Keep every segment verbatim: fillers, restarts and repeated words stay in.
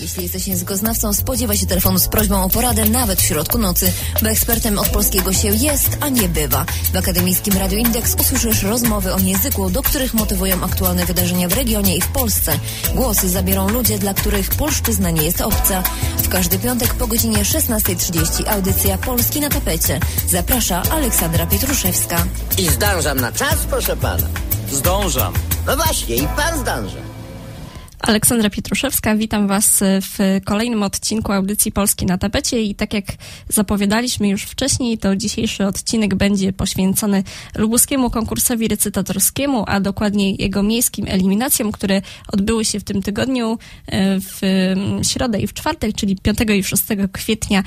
Jeśli jesteś językoznawcą, spodziewaj się telefonu z prośbą o poradę nawet w środku nocy, bo ekspertem od polskiego się jest, a nie bywa. W akademickim Radio Indeks usłyszysz rozmowy o języku, do których motywują aktualne wydarzenia w regionie i w Polsce. Głosy zabiorą ludzie, dla których polszczyzna nie jest obca. W każdy piątek po godzinie szesnasta trzydzieści audycja Polski na tapecie. Zaprasza Aleksandra Pietruszewska. I zdążam na czas, proszę pana. Zdążam. No właśnie, i pan zdąża. Aleksandra Pietruszewska, witam Was w kolejnym odcinku audycji Polski na tapecie i tak jak zapowiadaliśmy już wcześniej, to dzisiejszy odcinek będzie poświęcony lubuskiemu konkursowi recytatorskiemu, a dokładniej jego miejskim eliminacjom, które odbyły się w tym tygodniu w środę i w czwartek, czyli piątego i szóstego kwietnia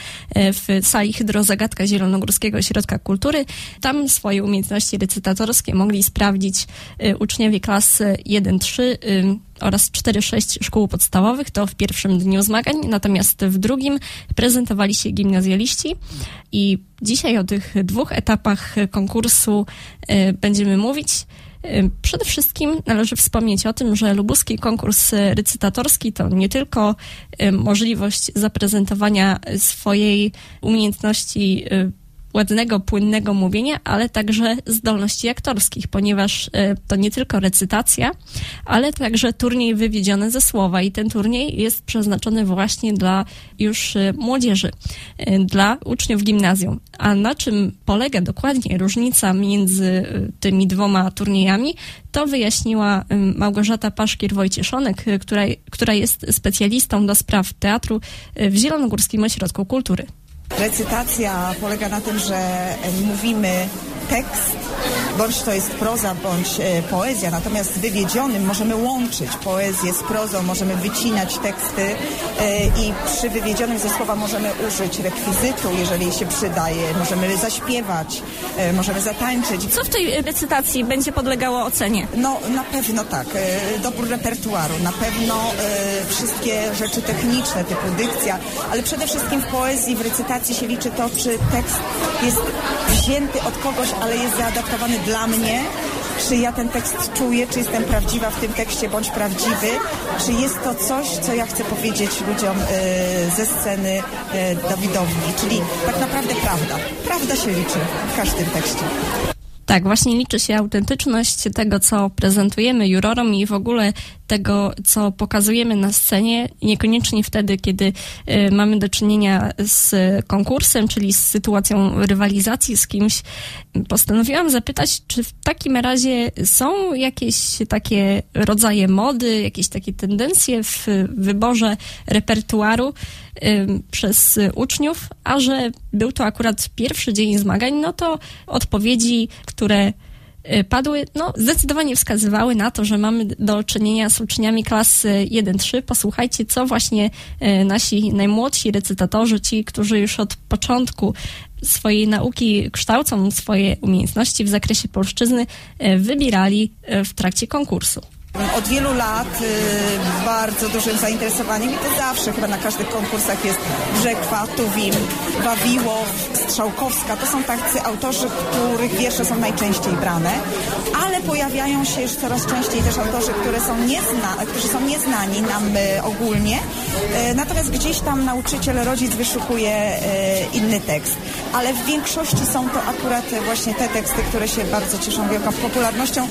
w sali Hydrozagadka Zielonogórskiego Ośrodka Kultury. Tam swoje umiejętności recytatorskie mogli sprawdzić uczniowie klas jeden trzy oraz cztery sześć szkół podstawowych, to w pierwszym dniu zmagań, natomiast w drugim prezentowali się gimnazjaliści i dzisiaj o tych dwóch etapach konkursu y, będziemy mówić. Y, przede wszystkim należy wspomnieć o tym, że lubuski konkurs recytatorski to nie tylko y, możliwość zaprezentowania swojej umiejętności y, ładnego, płynnego mówienia, ale także zdolności aktorskich, ponieważ to nie tylko recytacja, ale także turniej wywiedziony ze słowa i ten turniej jest przeznaczony właśnie dla już młodzieży, dla uczniów gimnazjum. A na czym polega dokładnie różnica między tymi dwoma turniejami, to wyjaśniła Małgorzata Paszkier-Wojcieszonek, która, która jest specjalistą do spraw teatru w Zielonogórskim Ośrodku Kultury. Recytacja polega na tym, że mówimy tekst, bądź to jest proza, bądź e, poezja, natomiast z wywiedzionym możemy łączyć poezję z prozą, możemy wycinać teksty e, i przy wywiedzionym ze słowa możemy użyć rekwizytu, jeżeli się przydaje, możemy zaśpiewać, e, możemy zatańczyć. Co w tej recytacji będzie podlegało ocenie? No na pewno tak, e, dobór repertuaru, na pewno e, wszystkie rzeczy techniczne typu dykcja, ale przede wszystkim w poezji, w recytacji się liczy to, czy tekst jest wzięty od kogoś, ale jest zaadaptowany dla mnie, czy ja ten tekst czuję, czy jestem prawdziwa w tym tekście, bądź prawdziwy, czy jest to coś, co ja chcę powiedzieć ludziom y, ze sceny y, do widowni, czyli tak naprawdę prawda. Prawda się liczy w każdym tekście. Tak, właśnie liczy się autentyczność tego, co prezentujemy jurorom i w ogóle tego, co pokazujemy na scenie, niekoniecznie wtedy, kiedy y, mamy do czynienia z konkursem, czyli z sytuacją rywalizacji z kimś. Postanowiłam zapytać, czy w takim razie są jakieś takie rodzaje mody, jakieś takie tendencje w wyborze repertuaru y, przez uczniów, a że był to akurat pierwszy dzień zmagań, no to odpowiedzi, które padły, no zdecydowanie wskazywały na to, że mamy do czynienia z uczniami klas jeden trzy. Posłuchajcie, co właśnie nasi najmłodsi recytatorzy, ci, którzy już od początku swojej nauki kształcą swoje umiejętności w zakresie polszczyzny, wybierali w trakcie konkursu. Od wielu lat y, bardzo dużym zainteresowaniem i to zawsze chyba na każdych konkursach jest Brzechwa, Tuwim, Wawiłow, Strzałkowska. To są tacy autorzy, których wiersze są najczęściej brane, ale pojawiają się już coraz częściej też autorzy, które są niezna, którzy są nieznani nam y, ogólnie. Y, natomiast gdzieś tam nauczyciel, rodzic wyszukuje y, inny tekst. Ale w większości są to akurat właśnie te teksty, które się bardzo cieszą wielką popularnością.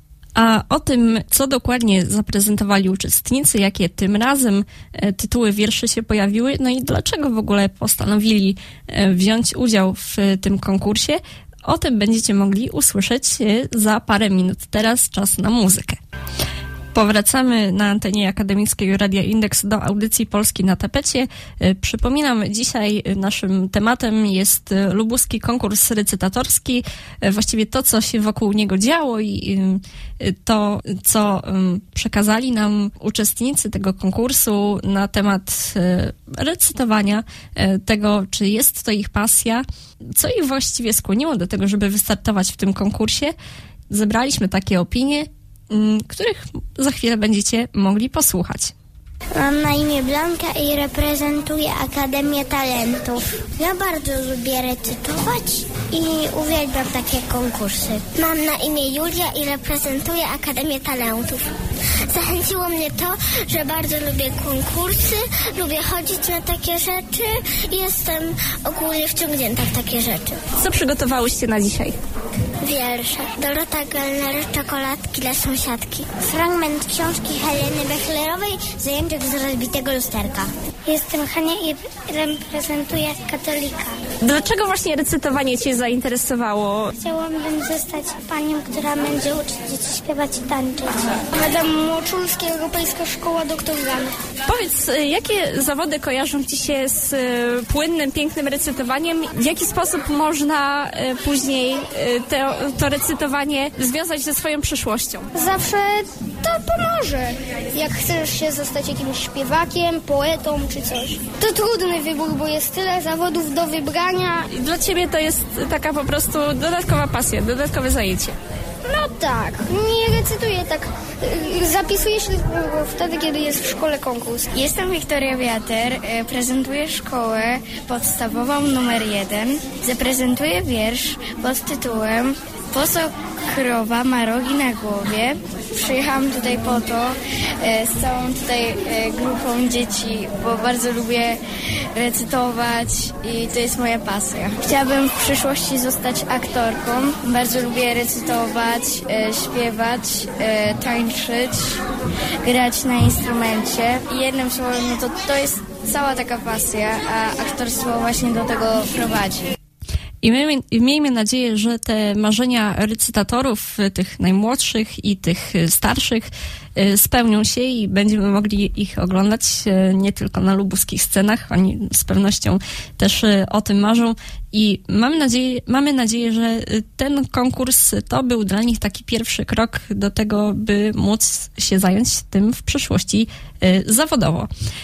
A o tym, co dokładnie zaprezentowali uczestnicy, jakie tym razem tytuły wierszy się pojawiły, no i dlaczego w ogóle postanowili wziąć udział w tym konkursie, o tym będziecie mogli usłyszeć za parę minut. Teraz czas na muzykę. Powracamy na antenie akademickiego Radia Indeks do audycji Polski na tapecie. Przypominam, dzisiaj naszym tematem jest lubuski konkurs recytatorski. Właściwie to, co się wokół niego działo i to, co przekazali nam uczestnicy tego konkursu na temat recytowania, tego, czy jest to ich pasja, co ich właściwie skłoniło do tego, żeby wystartować w tym konkursie. Zebraliśmy takie opinie, których za chwilę będziecie mogli posłuchać. Mam na imię Blanka i reprezentuję Akademię Talentów. Ja bardzo lubię recytować i uwielbiam takie konkursy. Mam na imię Julia i reprezentuję Akademię Talentów. Zachęciło mnie to, że bardzo lubię konkursy, lubię chodzić na takie rzeczy i jestem ogólnie wciągnięta w takie rzeczy. Co przygotowałyście na dzisiaj? Wiersze. Dorota Gelner, Czekoladki dla sąsiadki. Fragment książki Heleny Bechlerowej, Zajęczek z rozbitego lusterka. Jestem Hania i reprezentuję katolika. Dlaczego właśnie recytowanie Cię zainteresowało? Chciałabym zostać panią, która będzie uczyć dzieci śpiewać i tańczyć. Adam Moczulski, Europejska Szkoła Doktor Jan. Powiedz, jakie zawody kojarzą Ci się z płynnym, pięknym recytowaniem? W jaki sposób można później te, to recytowanie związać ze swoją przyszłością? Zawsze to pomoże. Jak chcesz się zostać jakimś śpiewakiem, poetą czy coś. To trudny wybór, bo jest tyle zawodów do wybrania. Dla Ciebie to jest taka po prostu dodatkowa pasja, dodatkowe zajęcie. No tak, nie recytuję tak, zapisuję się wtedy, kiedy jest w szkole konkurs. Jestem Wiktoria Wiater, prezentuję szkołę podstawową numer jeden. Zaprezentuję wiersz pod tytułem Po co krowa ma rogi na głowie? Przyjechałam tutaj po to z całą tutaj grupą dzieci, bo bardzo lubię recytować i to jest moja pasja. Chciałabym w przyszłości zostać aktorką. Bardzo lubię recytować, śpiewać, tańczyć, grać na instrumencie. I jednym słowem, no to, to jest cała taka pasja, a aktorstwo właśnie do tego prowadzi. I miejmy, miejmy nadzieję, że te marzenia recytatorów, tych najmłodszych i tych starszych, spełnią się i będziemy mogli ich oglądać nie tylko na lubuskich scenach, oni z pewnością też o tym marzą i mamy nadzieję, mamy nadzieję, że ten konkurs to był dla nich taki pierwszy krok do tego, by móc się zająć tym w przyszłości zawodowo.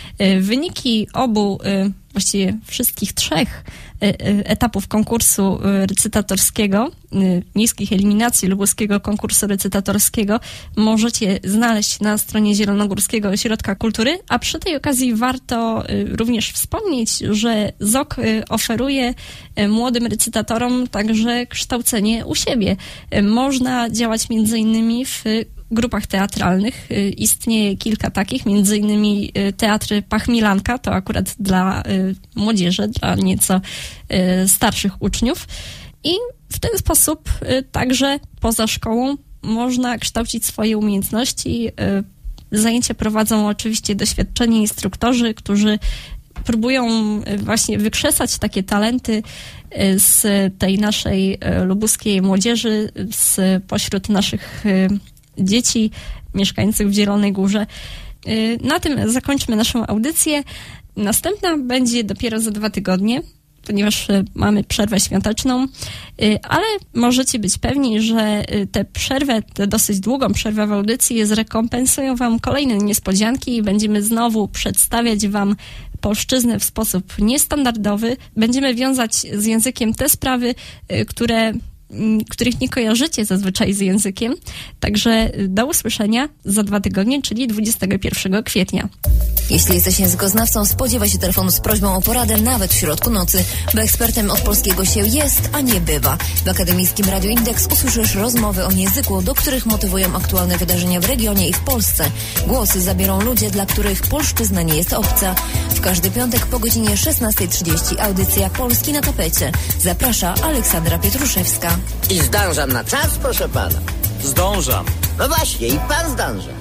Wyniki obu, właściwie wszystkich trzech etapów konkursu recytatorskiego, niskich eliminacji lubuskiego konkursu recytatorskiego możecie znaleźć na stronie Zielonogórskiego Ośrodka Kultury, a przy tej okazji warto również wspomnieć, że Z O K oferuje młodym recytatorom także kształcenie u siebie. Można działać między innymi w grupach teatralnych. Istnieje kilka takich, między innymi Teatr Pachmilanka, to akurat dla młodzieży, dla nieco starszych uczniów. I w ten sposób także poza szkołą można kształcić swoje umiejętności. Zajęcia prowadzą oczywiście doświadczeni instruktorzy, którzy próbują właśnie wykrzesać takie talenty z tej naszej lubuskiej młodzieży, z pośród naszych dzieci mieszkających w Zielonej Górze. Na tym zakończmy naszą audycję. Następna będzie dopiero za dwa tygodnie, ponieważ mamy przerwę świąteczną, ale możecie być pewni, że tę przerwę, tę dosyć długą przerwę w audycji zrekompensują Wam kolejne niespodzianki i będziemy znowu przedstawiać Wam polszczyznę w sposób niestandardowy. Będziemy wiązać z językiem te sprawy, które których nie kojarzycie zazwyczaj z językiem. Także do usłyszenia za dwa tygodnie, czyli dwudziestego pierwszego kwietnia. Jeśli jesteś językoznawcą, spodziewaj się telefonu z prośbą o poradę nawet w środku nocy, bo ekspertem od polskiego się jest, a nie bywa. W Akademickim Radiu Indeks usłyszysz rozmowy o języku, do których motywują aktualne wydarzenia w regionie i w Polsce. Głosy zabiorą ludzie, dla których polszczyzna nie jest obca. W każdy piątek po godzinie szesnasta trzydzieści audycja Polski na tapecie. Zaprasza Aleksandra Pietruszewska. I zdążam na czas, proszę pana. Zdążam. No właśnie, i pan zdąża.